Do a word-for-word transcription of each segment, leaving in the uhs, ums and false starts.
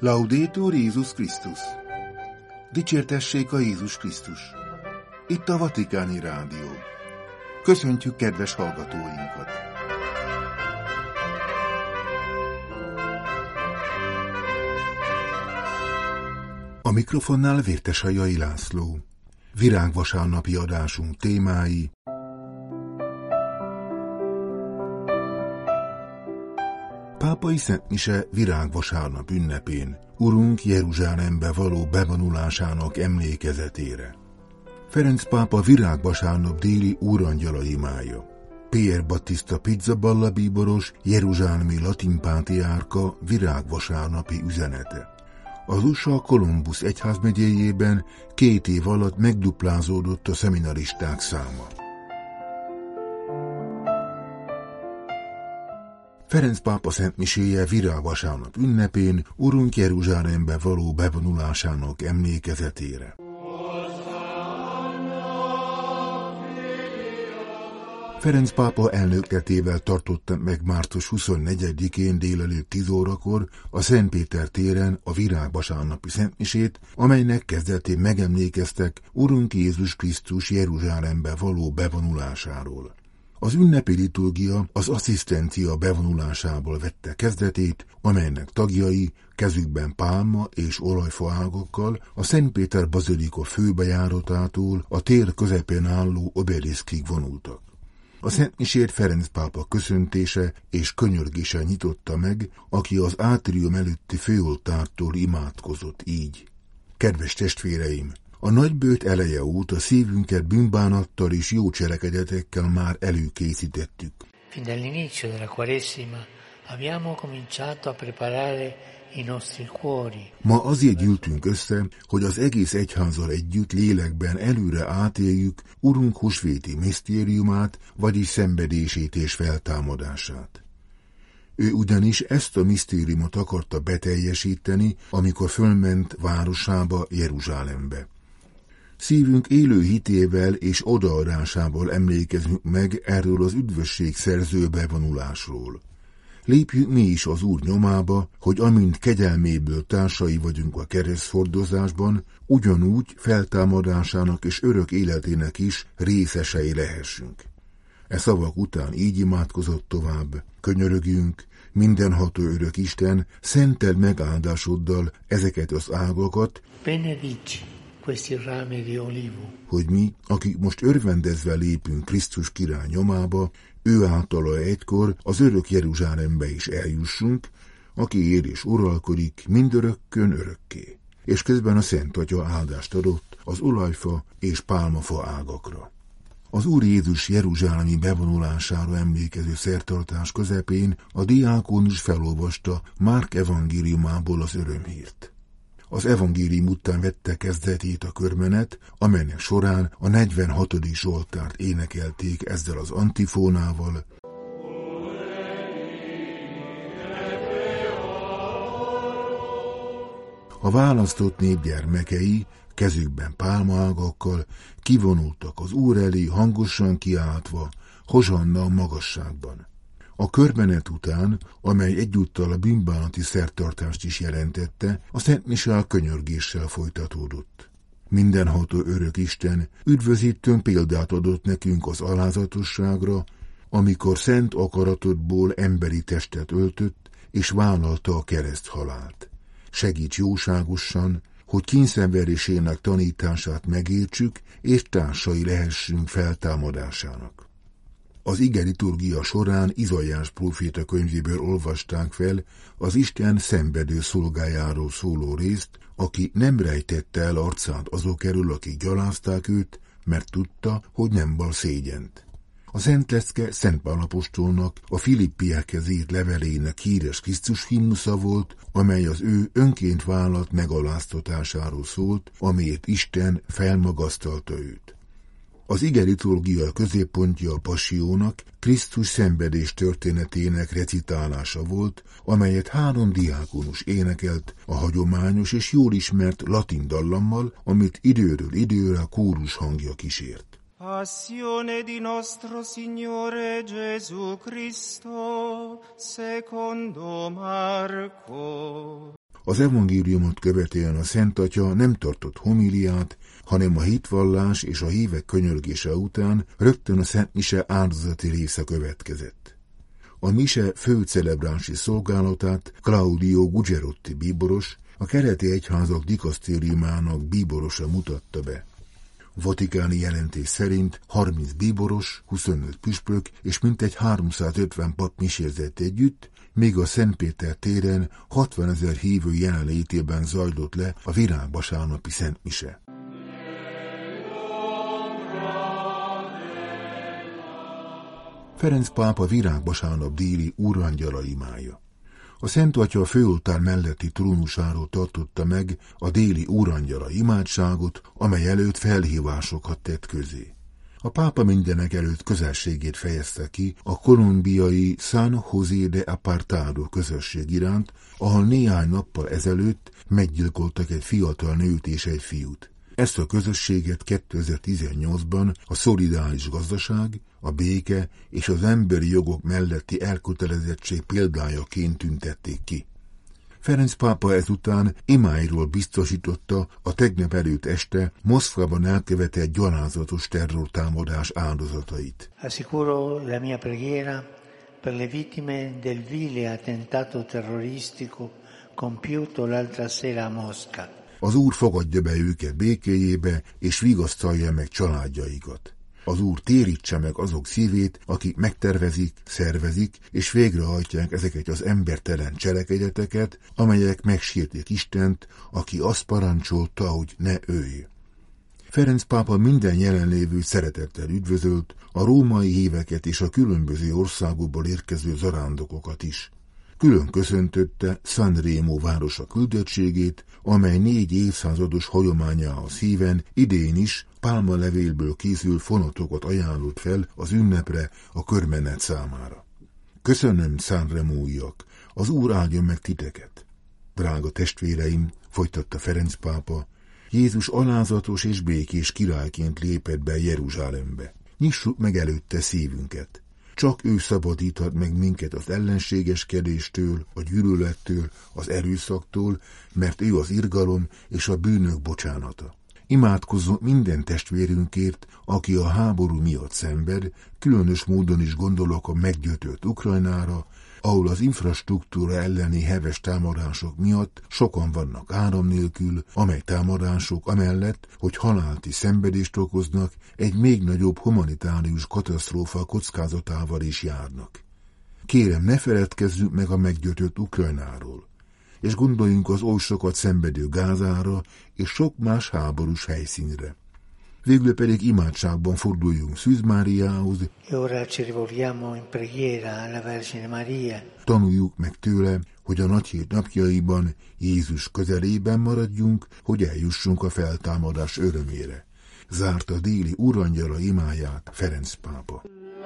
Laudetur Jézus Krisztus! Dicsértessék a Jézus Krisztus! Itt a Vatikáni Rádió. Köszöntjük kedves hallgatóinkat! A mikrofonnál Vértesajai László. Virágvasárnapi adásunk témái: Pápai Szentmise virágvasárnap ünnepén, Urunk Jeruzsálembe való bevonulásának emlékezetére. Ferenc pápa virágvasárnap déli úrangyala imája. Pier Battista Pizzaballa bíboros jeruzsálemi latin pátriárka virágvasárnapi üzenete. Az u es á Columbus egyházmegyéjében két év alatt megduplázódott a szeminaristák száma. Ferenc pápa szentmiséje virágvasárnap ünnepén Urunk Jeruzsálembe való bevonulásának emlékezetére. Ferenc pápa elnökletével tartotta meg március huszonnegyedikén délelőtt tíz órakor a Szent Péter téren a virágvasárnapi szentmisét, amelynek kezdetén megemlékeztek Urunk Jézus Krisztus Jeruzsálembe való bevonulásáról. Az ünnepi liturgia az asszisztencia bevonulásából vette kezdetét, amelynek tagjai kezükben pálma és olajfa ágakkal a Szent Péter bazilika főbejáratától a tér közepén álló obeliszkig vonultak. A szentmisét Ferenc pápa köszöntése és könyörgése nyitotta meg, aki az átrium előtti főoltártól imádkozott így: Kedves testvéreim! A nagybőt eleje óta szívünket bűnbánattal és jó cselekedetekkel már előkészítettük. Fin dall'inizio della Quaresima abbiamo cominciato a preparare i nostri cuori. Ma azért gyűltünk össze, hogy az egész egyházzal együtt lélekben előre átéljük Urunk húsvéti misztériumát, vagyis szenvedését és feltámadását. Ő ugyanis ezt a misztériumot akarta beteljesíteni, amikor fölment városába, Jeruzsálembe. Szívünk élő hitével és odaadásával emlékezünk meg erről az üdvösség szerző bevonulásról. Lépjünk mi is az Úr nyomába, hogy amint kegyelméből társai vagyunk a kereszthordozásban, ugyanúgy feltámadásának és örök életének is részesei lehessünk. E szavak után így imádkozott tovább: Könyörögjünk, mindenható örök Isten, szenteld megáldásoddal ezeket az ágakat, Benedici questi rami di olivo, hogy mi, akik most örvendezve lépünk Krisztus király nyomába, ő általa egykor az örök Jeruzsálembe is eljussunk, aki él és uralkodik mindörökkön örökké. És közben a Szent Atya áldást adott az olajfa és pálmafa ágakra. Az Úr Jézus jeruzsálemi bevonulására emlékező szertartás közepén a diákonus felolvasta Márk evangéliumából az örömhírt. Az evangélium után vette kezdetét a körmenet, amelynek során a negyvenhatodik Zsoltárt énekelték ezzel az antifónával: A választott nép gyermekei kezükben pálmaágakkal kivonultak az Úr elé hangosan kiáltva, Hozsanna a magasságban. A körmenet után, amely egyúttal a bűnbánati szertartást is jelentette, a szentmise a könyörgéssel folytatódott. Mindenható örök Isten üdvözítőn példát adott nekünk az alázatosságra, amikor szent akaratodból emberi testet öltött, és vállalta a kereszthalált. Segíts jóságosan, hogy kínszenvedésének tanítását megértsük, és társai lehessünk feltámadásának. Az ige liturgia során Izaiás próféta könyvéből olvasták fel az Isten szenvedő szolgájáról szóló részt, aki nem rejtette el arcát azok elől, akik gyalázták őt, mert tudta, hogy nem val szégyent. A Szent Lecke Szent Pál apostolnak a Filippiekhez írt levelének híres Krisztus himnusza volt, amely az ő önként vállalt megaláztatásáról szólt, amiért Isten felmagasztalta őt. Az ige liturgia középpontja a passiónak, Krisztus szenvedés történetének recitálása volt, amelyet három diákonus énekelt a hagyományos és jól ismert latin dallammal, amit időről időre a kórus hangja kísért. Passione di nostro Signore Gesù Cristo, secondo Marco. Az evangéliumot követően a Szent Atya nem tartott homiliát, hanem a hitvallás és a hívek könyörgése után rögtön a Szent Mise áldozati része következett. A mise főcelebrási szolgálatát Claudio Gugerotti bíboros, a keleti egyházak dikasztériumának bíborosa mutatta be. Vatikáni jelentés szerint harminc bíboros, huszonöt püspök és mintegy háromszázötven pap misézett együtt, míg a Szentpéter téren hatvanezer hívő jelenlétében zajlott le a virágvasárnapi szentmise. Ferenc pápa virágvasárnap déli úrangyala imája. A Szent Atya a főoltár melletti trónusáról tartotta meg a déli úrangyala imádságot, amely előtt felhívásokat tett közé. A pápa mindenek előtt közelségét fejezte ki a kolumbiai San José de Apartado közösség iránt, ahol néhány nappal ezelőtt meggyilkoltak egy fiatal nőt és egy fiút. Ezt a közösséget kétezer-tizennyolcban a szolidáris gazdaság, a béke és az emberi jogok melletti elkötelezettség példájaként tüntették ki. Ferenc pápa ezután imáiról biztosította a tegnap előtt este Moszkvában elkövetett gyalázatos terrortámadás áldozatait. Assicuro la mia preghiera per le vittime del vile attentato terroristico compiuto l'altra sera a Mosca. Az Úr fogadja be őket békéjébe, és vigasztalja meg családjaikat. Az Úr térítse meg azok szívét, akik megtervezik, szervezik, és végrehajtják ezeket az embertelen cselekedeteket, amelyek megsértik Istent, aki azt parancsolta, hogy ne ölj. Ferenc pápa minden jelenlévő szeretettel üdvözölt, a római híveket és a különböző országokból érkező zarándokokat is. Külön köszöntötte Sanremo városa küldöttségét, amely négy évszázados hagyományához híven idén is pálmalevélből készült fonatokat ajánlott fel az ünnepre a körmenet számára. Köszönöm, Sanremóiak, az Úr áldjon meg titeket. Drága testvéreim, folytatta Ferenc pápa, Jézus alázatos és békés királyként lépett be Jeruzsálembe. Nyissuk meg előtte szívünket. Csak ő szabadíthat meg minket az ellenségeskedéstől, a gyűlölettől, az erőszaktól, mert ő az irgalom és a bűnök bocsánata. Imádkozzunk minden testvérünkért, aki a háború miatt szenved, különös módon is gondolok a meggyötört Ukrajnára, ahol az infrastruktúra elleni heves támadások miatt sokan vannak áram nélkül, amely támadások amellett, hogy halálti szenvedést okoznak, egy még nagyobb humanitárius katasztrófa kockázatával is járnak. Kérem, ne feledkezzünk meg a meggyötört Ukrajnáról, és gondoljunk az oly sokat szenvedő Gázára és sok más háborús helyszínre. Végül pedig imádságban forduljunk Szűz Máriához, tanuljuk meg tőle, hogy a nagyhét napjaiban Jézus közelében maradjunk, hogy eljussunk a feltámadás örömére. Zárta déli úrangyala imáját Ferenc pápa.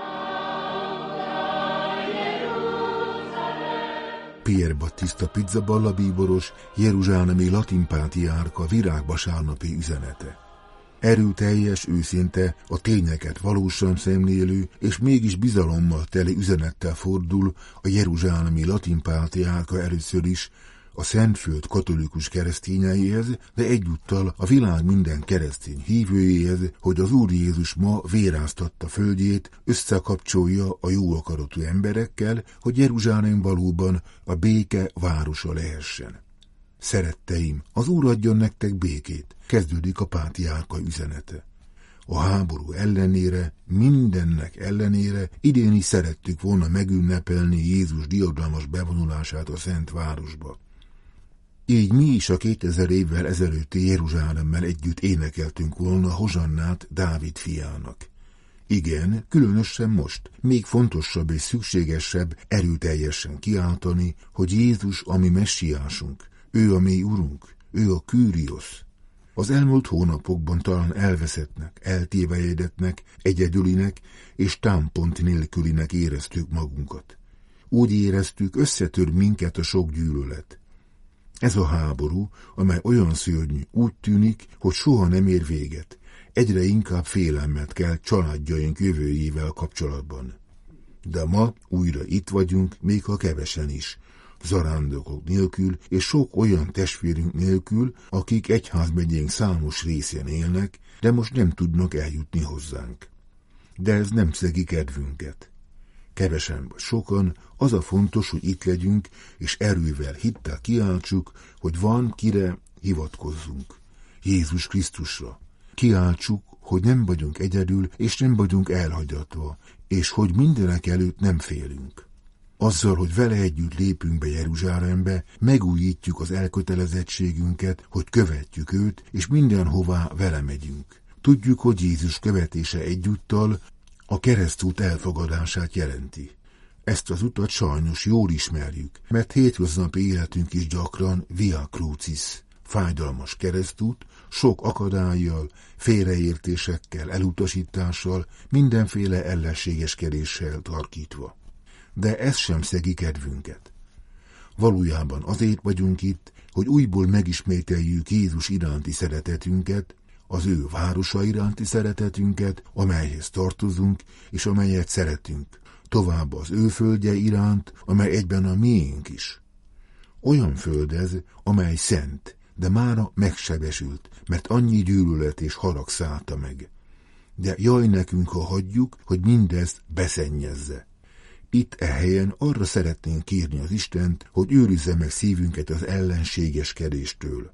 Pier Battista Pizzaballa bíboros jeruzsálemi latin pátriárka virágvasárnapi üzenete. Erőteljes, őszinte, a tényeket valósan szemlélő és mégis bizalommal teli üzenettel fordul a jeruzsálemi latin pátriárka először is a Szentföld katolikus keresztényeihez, de egyúttal a világ minden keresztény hívőjéhez, hogy az Úr Jézus ma véráztatta földjét, összekapcsolja a jó akaratú emberekkel, hogy Jeruzsálem valóban a béke városa lehessen. Szeretteim, az Úr adjon nektek békét, kezdődik a pátriárka üzenete. A háború ellenére, mindennek ellenére idén is szerettük volna megünnepelni Jézus diadalmas bevonulását a Szent Városba. Így mi is a kétezer évvel ezelőtti Jeruzsálemmel együtt énekeltünk volna Hozsannát Dávid fiának. Igen, különösen most, még fontosabb és szükségesebb erőteljesen kiáltani, hogy Jézus a mi messiásunk, ő a mi urunk, ő a Kűriosz. Az elmúlt hónapokban talán elveszettnek, eltévejedetnek, egyedülinek és támpont nélkülinek éreztük magunkat. Úgy éreztük, összetör minket a sok gyűlölet. Ez a háború, amely olyan szörnyű, úgy tűnik, hogy soha nem ér véget. Egyre inkább félelmet kell családjaink jövőjével kapcsolatban. De ma újra itt vagyunk, még ha kevesen is. zarándokok nélkül, és sok olyan testvérünk nélkül, akik egyházmegyénk számos részén élnek, de most nem tudnak eljutni hozzánk. De ez nem szegi kedvünket. Kevesen vagy sokan, az a fontos, hogy itt legyünk, és erővel, hittel kiáltsuk, hogy van, kire hivatkozzunk. Jézus Krisztusra. Kiáltsuk, hogy nem vagyunk egyedül, és nem vagyunk elhagyatva, és hogy mindenek előtt nem félünk. Azzal, hogy vele együtt lépünk be Jeruzsálembe, megújítjuk az elkötelezettségünket, hogy követjük őt, és mindenhová vele megyünk. Tudjuk, hogy Jézus követése egyúttal a keresztút elfogadását jelenti. Ezt az utat sajnos jól ismerjük, mert hétköznapi életünk is gyakran via crucis, fájdalmas keresztút, sok akadályjal, félreértésekkel, elutasítással, mindenféle ellenségeskedéssel tarkítva. De ez sem szegi kedvünket. Valójában azért vagyunk itt, hogy újból megismételjük Jézus iránti szeretetünket, az ő városa iránti szeretetünket, amelyhez tartozunk, és amelyet szeretünk, tovább az ő földje iránt, amely egyben a miénk is. Olyan föld ez, amely szent, de mára megsebesült, mert annyi gyűlölet és harag szállta meg. De jaj nekünk, ha hagyjuk, hogy mindezt beszennyezze. Itt e helyen arra szeretnénk kérni az Istent, hogy őrizze meg szívünket az ellenségeskedéstől.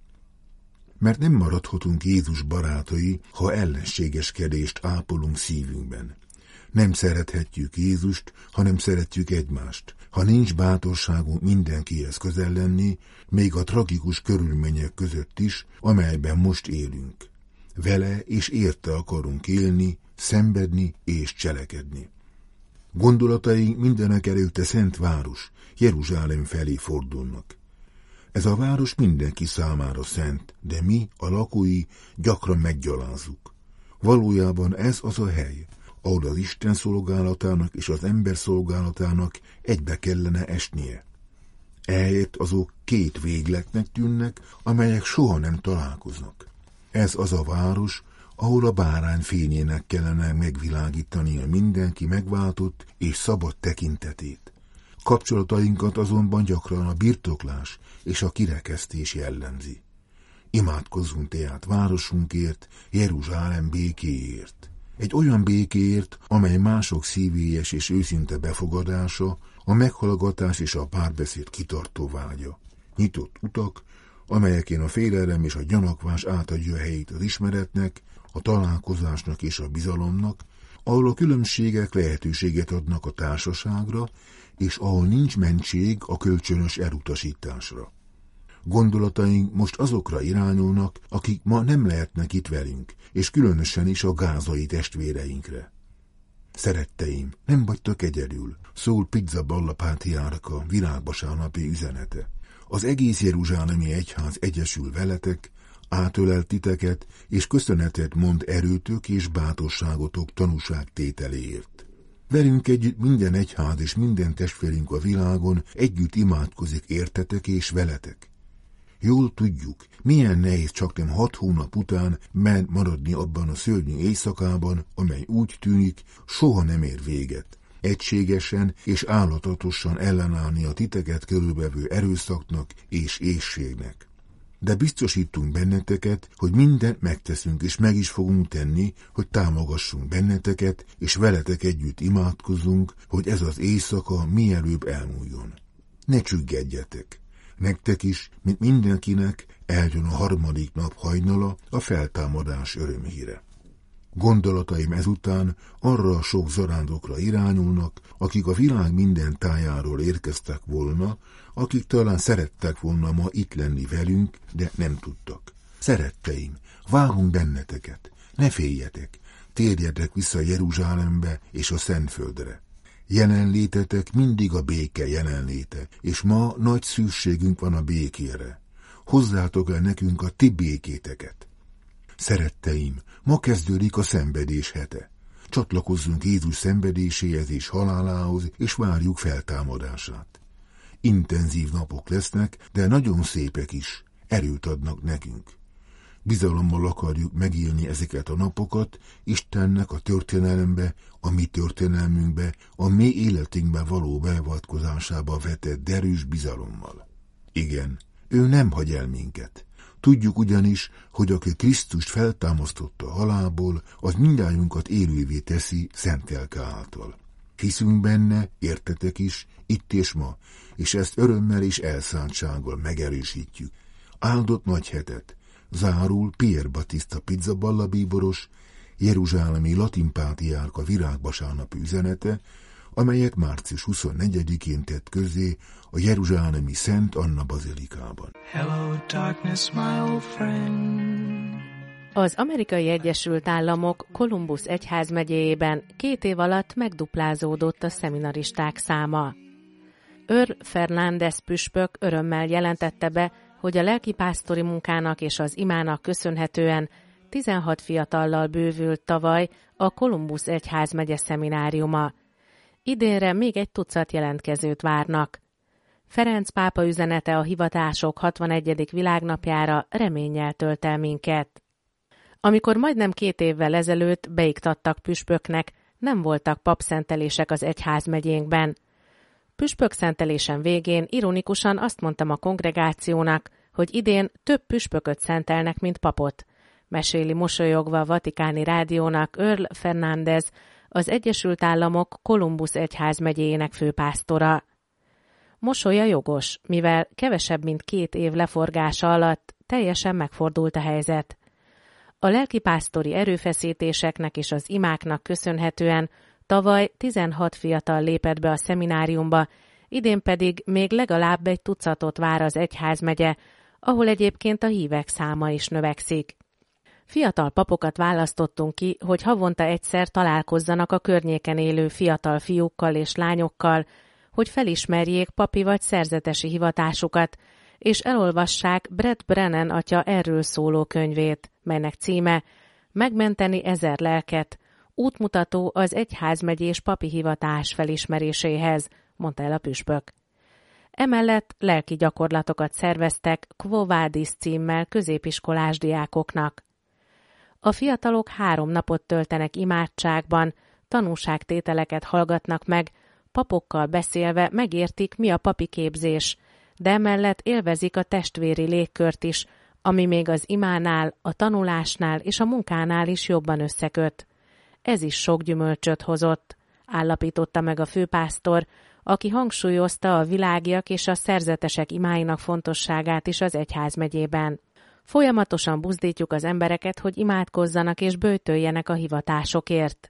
Mert nem maradhatunk Jézus barátai, ha ellenségeskedést ápolunk szívünkben. Nem szerethetjük Jézust, hanem szeretjük egymást. Ha nincs bátorságunk mindenkihez közel lenni, még a tragikus körülmények között is, amelyben most élünk. Vele és érte akarunk élni, szenvedni és cselekedni. Gondolataink mindenek előtt a szent város, Jeruzsálem felé fordulnak. Ez a város mindenki számára szent, de mi, a lakói, gyakran meggyalázzuk. Valójában ez az a hely, ahol az Isten szolgálatának és az ember szolgálatának egybe kellene esnie. Ehelyett azok két végletnek tűnnek, amelyek soha nem találkoznak. Ez az a város, ahol a bárány fényének kellene megvilágítania mindenki megváltott és szabad tekintetét. Kapcsolatainkat azonban gyakran a birtoklás és a kirekesztés jellemzi. Imádkozzunk tehát városunkért, Jeruzsálem békéért. Egy olyan békéért, amely mások szívélyes és őszinte befogadása, a meghallgatás és a párbeszéd kitartó vágya. Nyitott utak, amelyekén a félelem és a gyanakvás átadja helyét az ismeretnek, a találkozásnak és a bizalomnak, ahol a különbségek lehetőséget adnak a társaságra, és ahol nincs mentség a kölcsönös elutasításra. Gondolataink most azokra irányulnak, akik ma nem lehetnek itt velünk, és különösen is a gázai testvéreinkre. Szeretteim, nem vagytok egyedül, szól Pizzaballa pátriárka világvasárnapi üzenete. Az egész jeruzsálemi egyház egyesül veletek, átölel titeket, és köszönetet mond erőtök és bátorságotok tanúságtételéért. Velünk együtt minden egyház és minden testvérünk a világon együtt imádkozik értetek és veletek. Jól tudjuk, milyen nehéz csaknem hat hónap után ment maradni abban a szörnyű éjszakában, amely úgy tűnik, soha nem ér véget. Egységesen és állatatosan ellenállni a titeket körülvevő erőszaknak és éhségnek. De biztosítunk benneteket, hogy mindent megteszünk és meg is fogunk tenni, hogy támogassunk benneteket, és veletek együtt imádkozunk, hogy ez az éjszaka mielőbb elmúljon. Ne csüggedjetek! Nektek is, mint mindenkinek, eljön a harmadik nap hajnala, a feltámadás örömhíre. Gondolataim ezután arra a sok zarándokra irányulnak, akik a világ minden tájáról érkeztek volna, akik talán szerettek volna ma itt lenni velünk, de nem tudtak. Szeretteim, várunk benneteket, ne féljetek, térjetek vissza Jeruzsálembe és a Szentföldre. Jelenlétetek mindig a béke jelenléte, és ma nagy szükségünk van a békére. Hozzátok el nekünk a ti békéteket. Szeretteim, ma kezdődik a szenvedés hete. Csatlakozzunk Jézus szenvedéséhez és halálához, és várjuk feltámadását. Intenzív napok lesznek, de nagyon szépek is, erőt adnak nekünk. bizalommal akarjuk megélni ezeket a napokat, Istennek a történelembe, a mi történelmünkbe, a mi életünkbe való beavatkozásába vetett derűs bizalommal. Igen, ő nem hagy el minket. Tudjuk ugyanis, hogy aki Krisztust feltámasztotta a halálból, az mindnyájunkat élővé teszi szent lelke által. Hiszünk benne, értetek is, itt és ma, és ezt örömmel és elszántsággal megerősítjük. Áldott nagy hetet! Zárul Pier Battista Pizzaballa bíboros, jeruzsálemi latin pátriárka virágvasárnapi üzenete, amelyet március huszonnegyedikén tett közzé a jeruzsálemi Szent Anna bazilikában. Hello, darkness, my old friend. Az Amerikai Egyesült Államok Columbus egyházmegyéjében két év alatt megduplázódott a szeminaristák száma. Earl Fernández püspök örömmel jelentette be, hogy a lelkipásztori munkának és az imának köszönhetően tizenhat fiatallal bővült tavaly a Columbus egyházmegye szemináriuma. Idénre még egy tucat jelentkezőt várnak. Ferenc pápa üzenete a hivatások hatvanegyedik világnapjára reménnyel tölt el minket. Amikor majdnem két évvel ezelőtt beiktattak püspöknek, nem voltak papszentelések az egyházmegyénkben. Püspökszentelésen végén ironikusan azt mondtam a kongregációnak, hogy idén több püspököt szentelnek, mint papot, meséli mosolyogva a Vatikáni Rádiónak Earl Fernández, az Egyesült Államok Columbus egyházmegyéjének főpásztora. Mosolya jogos, mivel kevesebb mint két év leforgása alatt teljesen megfordult a helyzet. A lelkipásztori erőfeszítéseknek és az imáknak köszönhetően tavaly tizenhat fiatal lépett be a szemináriumba, idén pedig még legalább egy tucatot vár az egyházmegye, ahol egyébként a hívek száma is növekszik. Fiatal papokat választottunk ki, hogy havonta egyszer találkozzanak a környéken élő fiatal fiúkkal és lányokkal, hogy felismerjék papi vagy szerzetesi hivatásukat, és elolvassák Brett Brennan atya erről szóló könyvét, melynek címe Megmenteni ezer lelket, útmutató az egyházmegyés papi hivatás felismeréséhez, mondta el a püspök. Emellett lelki gyakorlatokat szerveztek Quo Vadis címmel középiskolás diákoknak. A fiatalok három napot töltenek imádságban, tanúságtételeket hallgatnak meg, papokkal beszélve megértik, mi a papi képzés, de emellett élvezik a testvéri légkört is, ami még az imánál, a tanulásnál és a munkánál is jobban összeköt. Ez is sok gyümölcsöt hozott, állapította meg a főpásztor, aki hangsúlyozta a világiak és a szerzetesek imáinak fontosságát is az egyházmegyében. Folyamatosan buzdítjuk az embereket, hogy imádkozzanak és böjtöljenek a hivatásokért.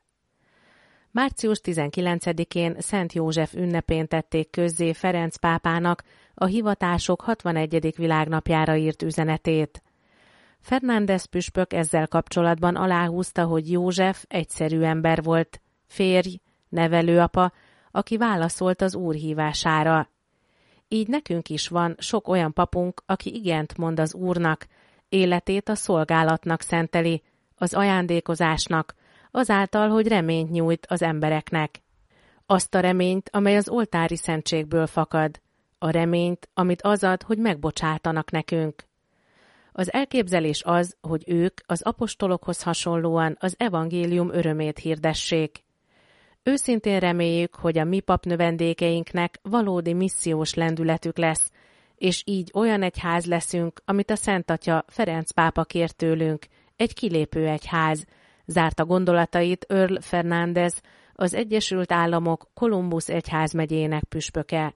március tizenkilencedikén Szent József ünnepén tették közzé Ferenc pápának a hivatások hatvanegyedik világnapjára írt üzenetét. Fernández püspök ezzel kapcsolatban aláhúzta, hogy József egyszerű ember volt, férj, nevelőapa, aki válaszolt az Úr hívására. Így nekünk is van sok olyan papunk, aki igent mond az Úrnak, életét a szolgálatnak szenteli, az ajándékozásnak, azáltal, hogy reményt nyújt az embereknek. Azt a reményt, amely az oltári szentségből fakad, a reményt, amit az ad, hogy megbocsátanak nekünk. Az elképzelés az, hogy ők az apostolokhoz hasonlóan az evangélium örömét hirdessék. Őszintén reméljük, hogy a mi papnövendékeinknek valódi missziós lendületük lesz, és így olyan egyház leszünk, amit a Szent Atya Ferenc pápa kért tőlünk, egy kilépő egyház, zárta gondolatait Earl Fernández, az Egyesült Államok Columbus egyházmegyének püspöke.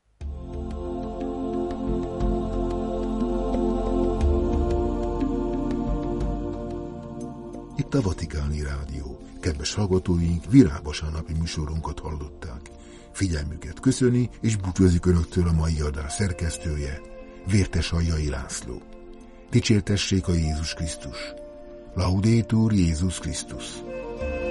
Itt a Vatikáni Rádió. Kedves hallgatóink, virágvasárnapi műsorunkat hallották. Figyelmüket köszöni, és búcsúzik Önöktől a mai adás szerkesztője, Vértesajjai László. Dicsértessék a Jézus Krisztus! Laudetur Jézus Krisztus!